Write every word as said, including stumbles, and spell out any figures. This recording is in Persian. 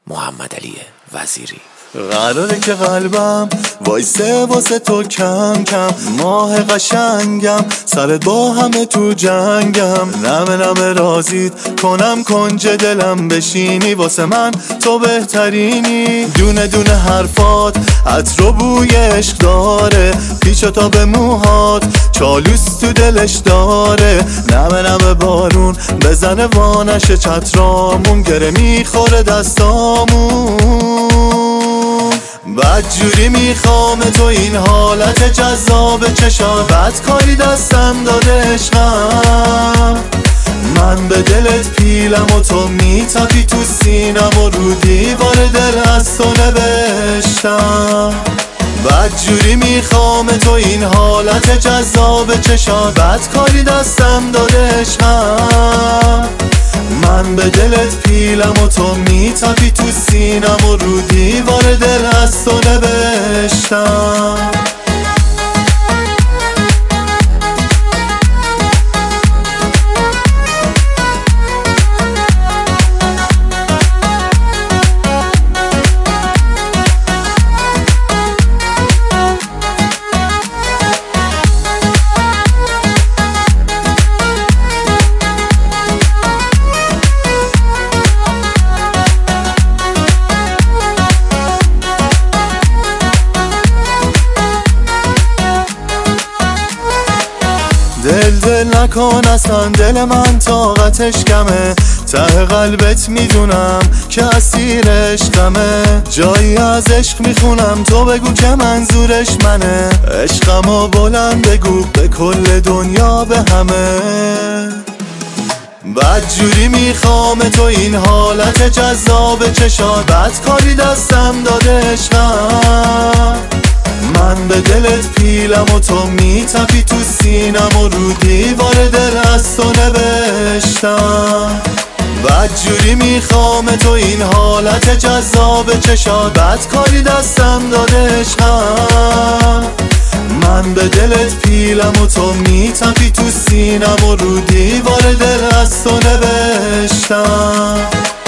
محمدعلی وزیری. قراره که قلبم وایسه واسه تو کم کم، ماه قشنگم سرت با همه تو جنگم، نمه نمه رازید کنم کنج دلم بشینی، واسه من تو بهترینی، دونه دونه حرفات عطر و بوی عشق داره، پیچ و تاب موهات چالوس تو دلش داره، نمه نمه بارون بزنه وانش چترامون، گره میخوره دستامون، بد جوری میخوام تو این حالت جذاب چشات، بد کاری دستم داده عشقم، من به دلت پیلم و تو میتپی تو سینم و رو دیوار دل از تو نوشتم، بد جوری میخوام تو این حالت جذاب چشات، بد کاری دستم داده عشقم، من به دلت پیلم و تو میتپی تو سینم و رو دیوار دل از تو نوشتم. دل دل نکن اصلا، دل من طاقتش کمه، ته قلبت میدونم که اسیر عشقمه، جایی از عشق میخونم تو بگو که منظورش منه، عشقمو بلند بگو به کل دنیا به همه، بد جوری میخوام تو این حالت جذاب چشات، بد کاری دستم داده عشقم، من به دلت پیلم و تو میتپی تو سینم و رو دیوار دل از تو نوشتم، بد جوری میخوام تو این حالت جذاب چشات، بد کاری دستم داده عشقم، من به دلت پیلم و تو میتپی تو سینم و رو دیوار دل از تو نوشتم.